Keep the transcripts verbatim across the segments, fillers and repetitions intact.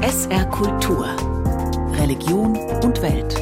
S R Kultur. Religion und Welt.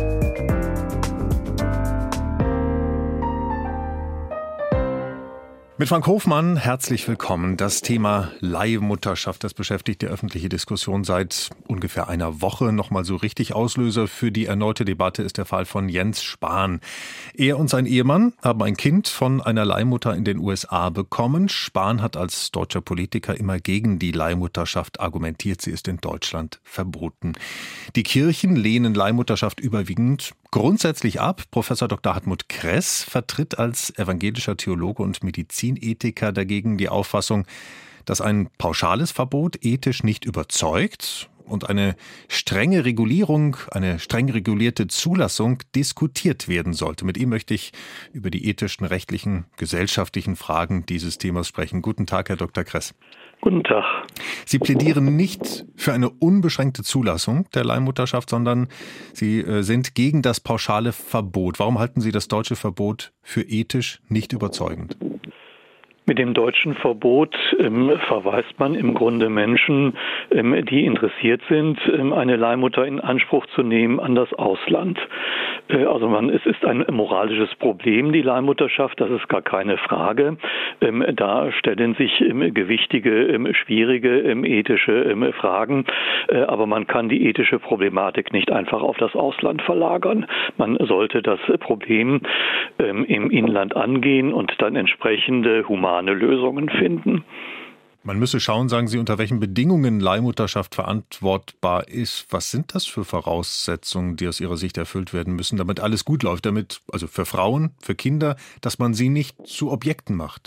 Mit Frank Hofmann herzlich willkommen. Das Thema Leihmutterschaft, das beschäftigt die öffentliche Diskussion seit ungefähr einer Woche. Nochmal so richtig Auslöser für die erneute Debatte ist der Fall von Jens Spahn. Er und sein Ehemann haben ein Kind von einer Leihmutter in den U S A bekommen. Spahn hat als deutscher Politiker immer gegen die Leihmutterschaft argumentiert. Sie ist in Deutschland verboten. Die Kirchen lehnen Leihmutterschaft überwiegend grundsätzlich ab. Professor Doktor Hartmut Kress vertritt als evangelischer Theologe und Medizinethiker dagegen die Auffassung, dass ein pauschales Verbot ethisch nicht überzeugt und eine strenge Regulierung, eine streng regulierte Zulassung diskutiert werden sollte. Mit ihm möchte ich über die ethischen, rechtlichen, gesellschaftlichen Fragen dieses Themas sprechen. Guten Tag, Herr Doktor Kress. Guten Tag. Sie plädieren nicht für eine unbeschränkte Zulassung der Leihmutterschaft, sondern Sie sind gegen das pauschale Verbot. Warum halten Sie das deutsche Verbot für ethisch nicht überzeugend? Mit dem deutschen Verbot ähm, verweist man im Grunde Menschen, ähm, die interessiert sind, ähm, eine Leihmutter in Anspruch zu nehmen, an das Ausland. Äh, also man, es ist ein moralisches Problem, die Leihmutterschaft, das ist gar keine Frage. Ähm, da stellen sich ähm, gewichtige, ähm, schwierige ähm, ethische ähm, Fragen, äh, aber man kann die ethische Problematik nicht einfach auf das Ausland verlagern. Man sollte das Problem ähm, im Inland angehen und dann entsprechende humane Lösungen finden. Man müsse schauen, sagen Sie, unter welchen Bedingungen Leihmutterschaft verantwortbar ist. Was sind das für Voraussetzungen, die aus Ihrer Sicht erfüllt werden müssen, damit alles gut läuft, damit, also für Frauen, für Kinder, dass man sie nicht zu Objekten macht?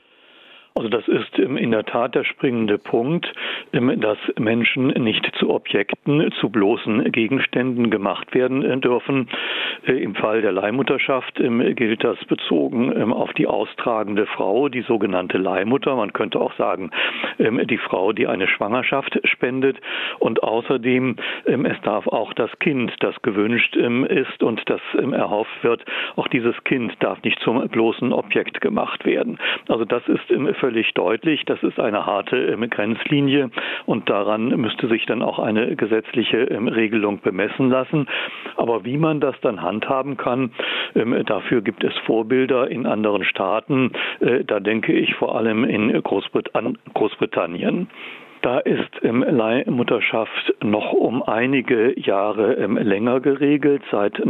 Also das ist in der Tat der springende Punkt, dass Menschen nicht zu Objekten, zu bloßen Gegenständen gemacht werden dürfen. Im Fall der Leihmutterschaft gilt das bezogen auf die austragende Frau, die sogenannte Leihmutter. Man könnte auch sagen, die Frau, die eine Schwangerschaft spendet. Und außerdem, es darf auch das Kind, das gewünscht ist und das erhofft wird, auch dieses Kind darf nicht zum bloßen Objekt gemacht werden. Also das ist völlig deutlich. Das ist eine harte ähm, Grenzlinie und daran müsste sich dann auch eine gesetzliche ähm, Regelung bemessen lassen. Aber wie man das dann handhaben kann, ähm, dafür gibt es Vorbilder in anderen Staaten. Äh, da denke ich vor allem in Großbrit- an Großbritannien. Da ist ähm, Leihmutterschaft noch um einige Jahre ähm, länger geregelt, seit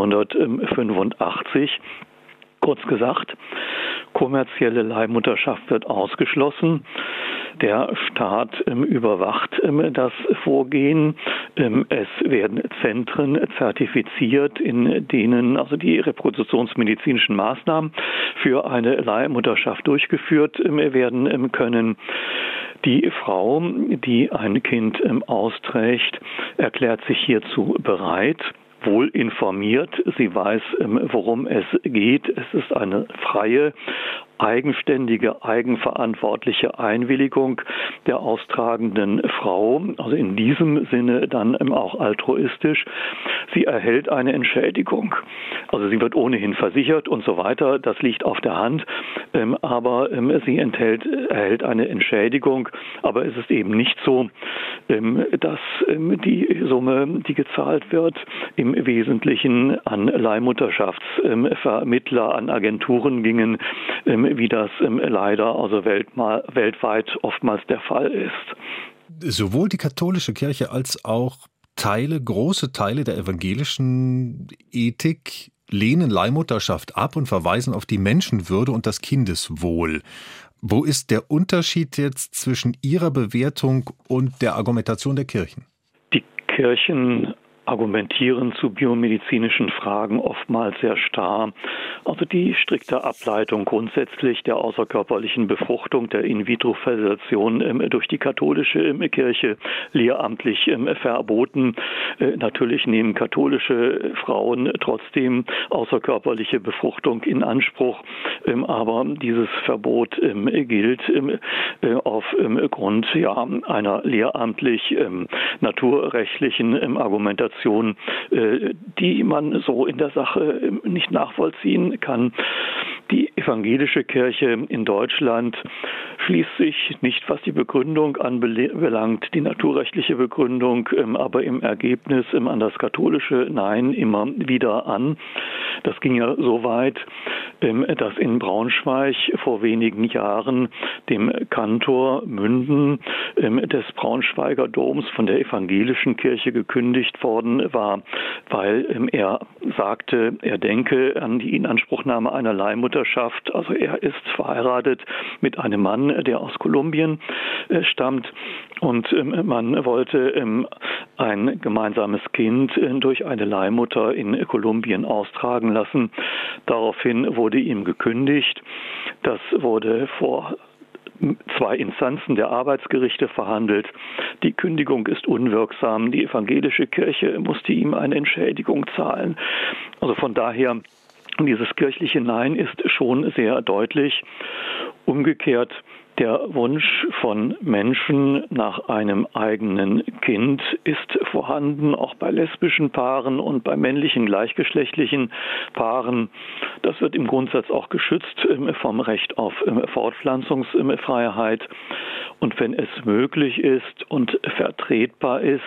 neunzehnhundertfünfundachtzig. Kurz gesagt, kommerzielle Leihmutterschaft wird ausgeschlossen. Der Staat ähm, überwacht ähm, das Vorgehen. Ähm, es werden Zentren zertifiziert, in denen also die reproduktionsmedizinischen Maßnahmen für eine Leihmutterschaft durchgeführt ähm, werden ähm, können. Die Frau, die ein Kind ähm, austrägt, erklärt sich hierzu bereit. Wohl informiert, sie weiß, worum es geht. Es ist eine freie, eigenständige, eigenverantwortliche Einwilligung der austragenden Frau, also in diesem Sinne dann auch altruistisch. Sie erhält eine Entschädigung. Also sie wird ohnehin versichert und so weiter, das liegt auf der Hand, aber sie enthält, erhält eine Entschädigung, aber es ist eben nicht so, dass die Summe, die gezahlt wird, im Wesentlichen an Leihmutterschaftsvermittler, an Agenturen gingen, wie das leider also weltweit oftmals der Fall ist. Sowohl die katholische Kirche als auch Teile, große Teile der evangelischen Ethik lehnen Leihmutterschaft ab und verweisen auf die Menschenwürde und das Kindeswohl. Wo ist der Unterschied jetzt zwischen Ihrer Bewertung und der Argumentation der Kirchen? Die Kirchen argumentieren zu biomedizinischen Fragen oftmals sehr starr. Also die strikte Ableitung grundsätzlich der außerkörperlichen Befruchtung, der In-vitro-Fertilisation ähm, durch die katholische ähm, Kirche lehramtlich ähm, verboten. Äh, natürlich nehmen katholische Frauen trotzdem außerkörperliche Befruchtung in Anspruch, ähm, aber dieses Verbot ähm, gilt ähm, äh, auf ähm, Grund ja, einer lehramtlich ähm, naturrechtlichen ähm, Argumentation Argumentation, die man so in der Sache nicht nachvollziehen kann. Die evangelische Kirche in Deutschland schließt sich nicht, was die Begründung anbelangt, die naturrechtliche Begründung, aber im Ergebnis an das katholische Nein immer wieder an. Das ging ja so weit, dass in Braunschweig vor wenigen Jahren dem Kantor Münden des Braunschweiger Doms von der evangelischen Kirche gekündigt worden war, weil er sagte, er denke an die Inanspruchnahme einer Leihmutterschaft. Also er ist verheiratet mit einem Mann, der aus Kolumbien stammt, und man wollte ein gemeinsames Kind durch eine Leihmutter in Kolumbien austragen lassen. Daraufhin wurde ihm gekündigt. Das wurde vor zwei Instanzen der Arbeitsgerichte verhandelt. Die Kündigung ist unwirksam. Die evangelische Kirche musste ihm eine Entschädigung zahlen. Also von daher, dieses kirchliche Nein ist schon sehr deutlich. Umgekehrt, der Wunsch von Menschen nach einem eigenen Kind ist vorhanden, auch bei lesbischen Paaren und bei männlichen gleichgeschlechtlichen Paaren. Das wird im Grundsatz auch geschützt vom Recht auf Fortpflanzungsfreiheit. Und wenn es möglich ist und vertretbar ist,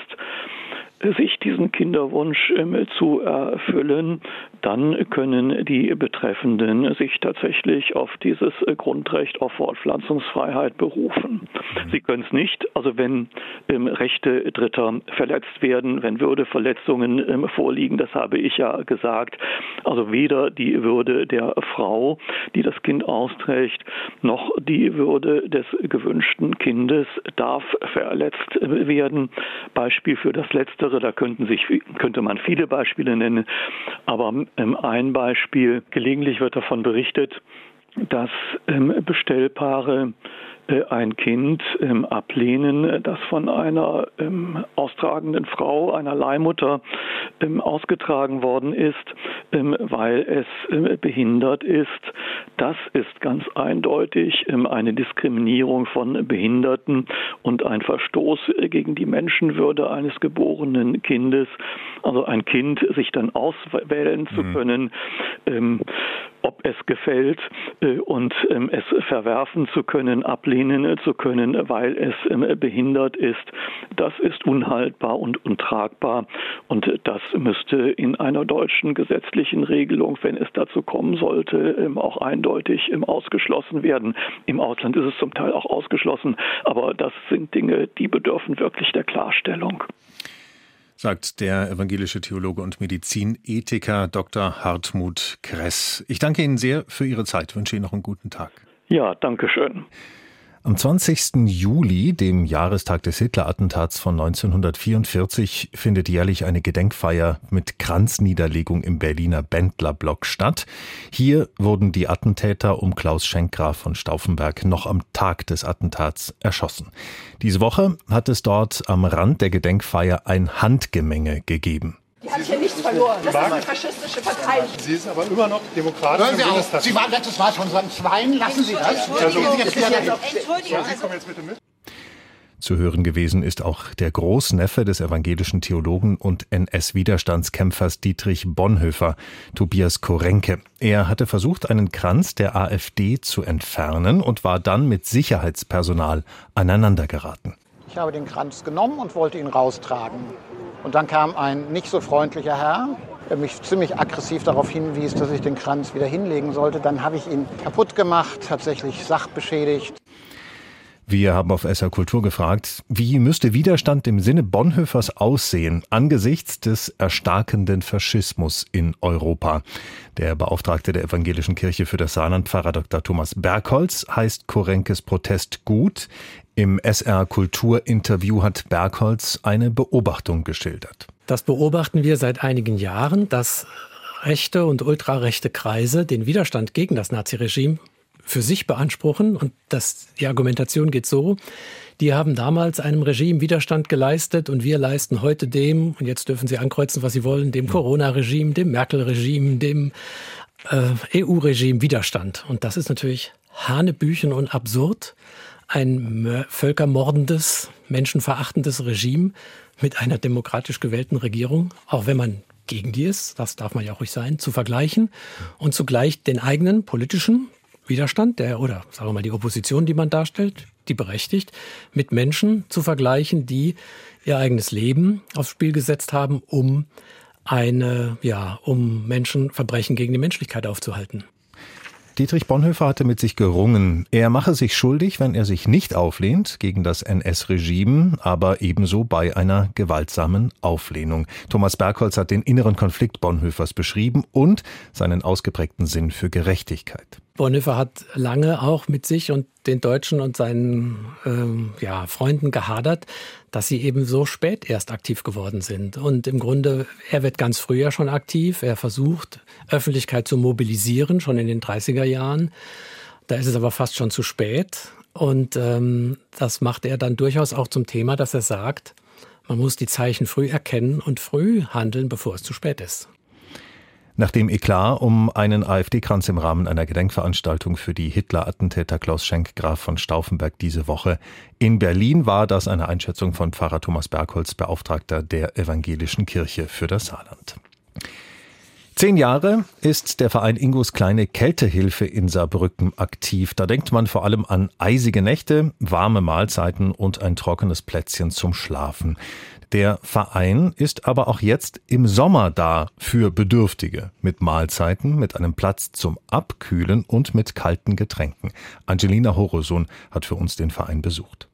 sich diesen Kinderwunsch äh, zu erfüllen, dann können die Betreffenden sich tatsächlich auf dieses äh, Grundrecht auf Fortpflanzungsfreiheit berufen. Mhm. Sie können es nicht, also wenn ähm, Rechte Dritter verletzt werden, wenn Würdeverletzungen ähm, vorliegen, das habe ich ja gesagt, also weder die Würde der Frau, die das Kind austrägt, noch die Würde des gewünschten Kindes darf verletzt äh, werden. Beispiel für das Letztere, da könnten sich, könnte man viele Beispiele nennen, aber ähm, ein Beispiel, gelegentlich wird davon berichtet, dass ähm, Bestellpaare äh, ein Kind ähm, ablehnen, das von einer ähm, austragenden Frau, einer Leihmutter, ähm, ausgetragen worden ist, ähm, weil es ähm, behindert ist. Das ist ganz eindeutig ähm, eine Diskriminierung von Behinderten und ein Verstoß äh, gegen die Menschenwürde eines geborenen Kindes. Also ein Kind sich dann auswählen zu können, ähm, ob es gefällt äh, und ähm, es verwerfen zu können, ablehnen äh, zu können, weil es ähm, behindert ist, das ist unhaltbar und untragbar, und äh, das müsste in einer deutschen gesetzlichen Regelung, wenn es dazu kommen sollte, ähm, auch eindeutig ähm, ausgeschlossen werden. Im Ausland ist es zum Teil auch ausgeschlossen, aber das sind Dinge, die bedürfen wirklich der Klarstellung. Sagt der evangelische Theologe und Medizinethiker Doktor Hartmut Kress. Ich danke Ihnen sehr für Ihre Zeit, wünsche Ihnen noch einen guten Tag. Ja, danke schön. Am zwanzigsten Juli, dem Jahrestag des Hitler-Attentats von neunzehnhundertvierundvierzig, findet jährlich eine Gedenkfeier mit Kranzniederlegung im Berliner Bendlerblock statt. Hier wurden die Attentäter um Klaus Schenkgraf von Stauffenberg noch am Tag des Attentats erschossen. Diese Woche hat es dort am Rand der Gedenkfeier ein Handgemenge gegeben. Die hat hier nichts verloren. Das ist eine faschistische Partei. Sie ist aber immer noch Demokratin. Hören Sie auf. Sie waren letztes Mal schon so ein Schwein. Lassen Sie das. Entschuldigung. Entschuldigung. Sie kommen jetzt bitte mit. Zu hören gewesen ist auch der Großneffe des evangelischen Theologen und N S-Widerstandskämpfers Dietrich Bonhoeffer, Tobias Korenke. Er hatte versucht, einen Kranz der AfD zu entfernen und war dann mit Sicherheitspersonal aneinandergeraten. Ich habe den Kranz genommen und wollte ihn raustragen. Und dann kam ein nicht so freundlicher Herr, der mich ziemlich aggressiv darauf hinwies, dass ich den Kranz wieder hinlegen sollte. Dann habe ich ihn kaputt gemacht, tatsächlich sachbeschädigt. Wir haben auf S R Kultur gefragt, wie müsste Widerstand im Sinne Bonhoeffers aussehen angesichts des erstarkenden Faschismus in Europa? Der Beauftragte der Evangelischen Kirche für das Saarland, Pfarrer Doktor Thomas Bergholz, heißt Korenkes Protest gut. Im S R Kultur-Interview hat Bergholz eine Beobachtung geschildert. Das beobachten wir seit einigen Jahren, dass rechte und ultrarechte Kreise den Widerstand gegen das Naziregime für sich beanspruchen. Und das, die Argumentation geht so: Die haben damals einem Regime Widerstand geleistet und wir leisten heute dem, und jetzt dürfen sie ankreuzen, was sie wollen, dem Corona-Regime, dem Merkel-Regime, dem äh, E U-Regime Widerstand. Und das ist natürlich hanebüchen und absurd. ein völkermordendes, menschenverachtendes Regime mit einer demokratisch gewählten Regierung, auch wenn man gegen die ist, das darf man ja auch ruhig sein, zu vergleichen und zugleich den eigenen politischen Widerstand, der oder sagen wir mal die Opposition, die man darstellt, die berechtigt, mit Menschen zu vergleichen, die ihr eigenes Leben aufs Spiel gesetzt haben, um eine, ja, um Menschen Verbrechen gegen die Menschlichkeit aufzuhalten. Dietrich Bonhoeffer hatte mit sich gerungen. Er mache sich schuldig, wenn er sich nicht auflehnt gegen das N S-Regime, aber ebenso bei einer gewaltsamen Auflehnung. Thomas Bergholz hat den inneren Konflikt Bonhoeffers beschrieben und seinen ausgeprägten Sinn für Gerechtigkeit. Bonhoeffer hat lange auch mit sich und den Deutschen und seinen ähm, ja, Freunden gehadert, dass sie eben so spät erst aktiv geworden sind. Und im Grunde, er wird ganz früh ja schon aktiv. Er versucht, Öffentlichkeit zu mobilisieren, schon in den dreißiger Jahren. Da ist es aber fast schon zu spät. Und ähm, das macht er dann durchaus auch zum Thema, dass er sagt, man muss die Zeichen früh erkennen und früh handeln, bevor es zu spät ist. Nach dem Eklat um einen AfD-Kranz im Rahmen einer Gedenkveranstaltung für die Hitler-Attentäter Klaus Schenk, Graf von Stauffenberg, diese Woche in Berlin war das eine Einschätzung von Pfarrer Thomas Bergholz, Beauftragter der Evangelischen Kirche für das Saarland. Zehn Jahre ist der Verein Ingos kleine Kältehilfe in Saarbrücken aktiv. Da denkt man vor allem an eisige Nächte, warme Mahlzeiten und ein trockenes Plätzchen zum Schlafen. Der Verein ist aber auch jetzt im Sommer da für Bedürftige, mit Mahlzeiten, mit einem Platz zum Abkühlen und mit kalten Getränken. Angelina Horosun hat für uns den Verein besucht.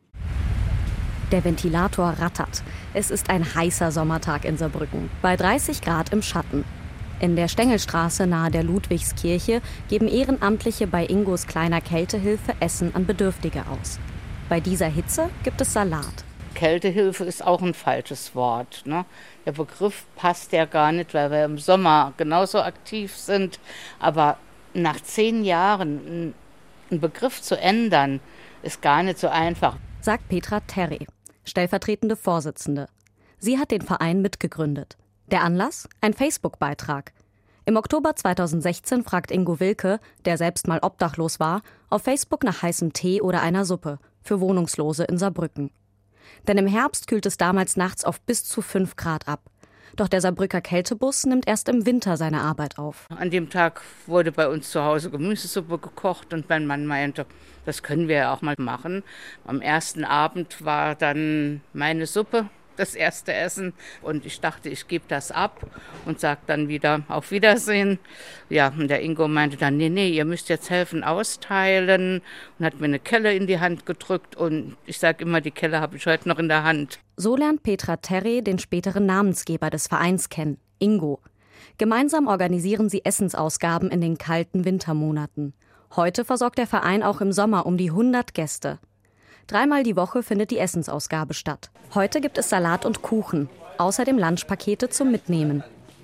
Der Ventilator rattert. Es ist ein heißer Sommertag in Saarbrücken, bei dreißig Grad im Schatten. In der Stengelstraße nahe der Ludwigskirche geben Ehrenamtliche bei Ingos kleiner Kältehilfe Essen an Bedürftige aus. Bei dieser Hitze gibt es Salat. Kältehilfe ist auch ein falsches Wort, ne? Der Begriff passt ja gar nicht, weil wir im Sommer genauso aktiv sind. Aber nach zehn Jahren einen Begriff zu ändern, ist gar nicht so einfach. Sagt Petra Terry, stellvertretende Vorsitzende. Sie hat den Verein mitgegründet. Der Anlass? Ein Facebook-Beitrag. Im Oktober zweitausendsechzehn fragt Ingo Wilke, der selbst mal obdachlos war, auf Facebook nach heißem Tee oder einer Suppe für Wohnungslose in Saarbrücken. Denn im Herbst kühlt es damals nachts auf bis zu fünf Grad ab. Doch der Saarbrücker Kältebus nimmt erst im Winter seine Arbeit auf. An dem Tag wurde bei uns zu Hause Gemüsesuppe gekocht und mein Mann meinte, das können wir ja auch mal machen. Am ersten Abend war dann meine Suppe das erste Essen und ich dachte, ich gebe das ab und sage dann wieder auf Wiedersehen. Ja, und der Ingo meinte dann, nee, nee, ihr müsst jetzt helfen austeilen und hat mir eine Kelle in die Hand gedrückt und ich sage immer, die Kelle habe ich heute noch in der Hand. So lernt Petra Terry den späteren Namensgeber des Vereins kennen, Ingo. Gemeinsam organisieren sie Essensausgaben in den kalten Wintermonaten. Heute versorgt der Verein auch im Sommer um die hundert Gäste. Dreimal die Woche findet die Essensausgabe statt. Heute gibt es Salat und Kuchen, außerdem Lunchpakete zum Mitnehmen.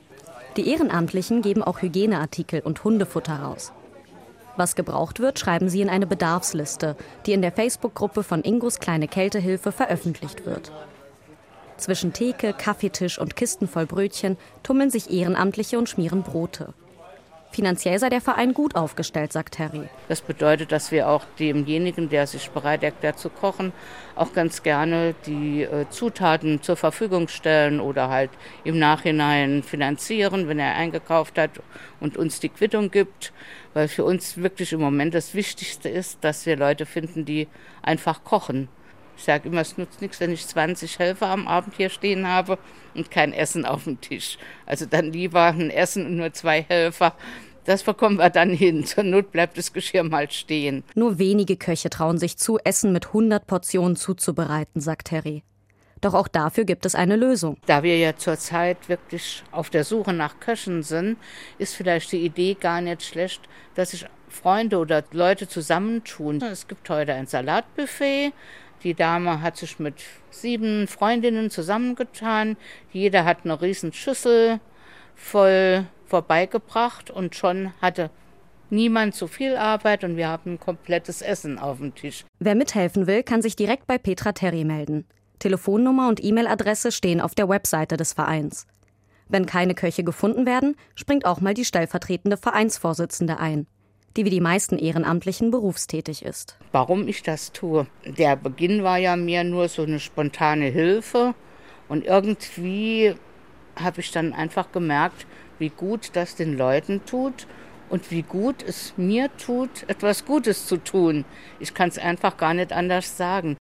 Die Ehrenamtlichen geben auch Hygieneartikel und Hundefutter raus. Was gebraucht wird, schreiben sie in eine Bedarfsliste, die in der Facebook-Gruppe von Ingos kleine Kältehilfe veröffentlicht wird. Zwischen Theke, Kaffeetisch und Kisten voll Brötchen tummeln sich Ehrenamtliche und schmieren Brote. Finanziell sei der Verein gut aufgestellt, sagt Terry. Das bedeutet, dass wir auch demjenigen, der sich bereit erklärt zu kochen, auch ganz gerne die äh, Zutaten zur Verfügung stellen oder halt im Nachhinein finanzieren, wenn er eingekauft hat und uns die Quittung gibt. Weil für uns wirklich im Moment das Wichtigste ist, dass wir Leute finden, die einfach kochen. Ich sage immer, es nutzt nichts, wenn ich zwanzig Helfer am Abend hier stehen habe und kein Essen auf dem Tisch. Also dann lieber ein Essen und nur zwei Helfer. Das bekommen wir dann hin. Zur Not bleibt das Geschirr mal stehen. Nur wenige Köche trauen sich zu, Essen mit hundert Portionen zuzubereiten, sagt Terry. Doch auch dafür gibt es eine Lösung. Da wir ja zurzeit wirklich auf der Suche nach Köchen sind, ist vielleicht die Idee gar nicht schlecht, dass sich Freunde oder Leute zusammentun. Es gibt heute ein Salatbuffet. Die Dame hat sich mit sieben Freundinnen zusammengetan. Jeder hat eine riesen Schüssel voll vorbeigebracht und schon hatte niemand zu viel Arbeit und wir haben ein komplettes Essen auf dem Tisch. Wer mithelfen will, kann sich direkt bei Petra Terry melden. Telefonnummer und E-Mail-Adresse stehen auf der Webseite des Vereins. Wenn keine Köche gefunden werden, springt auch mal die stellvertretende Vereinsvorsitzende ein. die wie die meisten Ehrenamtlichen berufstätig ist. Warum ich das tue? Der Beginn war ja mehr nur so eine spontane Hilfe und irgendwie habe ich dann einfach gemerkt, wie gut das den Leuten tut und wie gut es mir tut, etwas Gutes zu tun. Ich kann es einfach gar nicht anders sagen.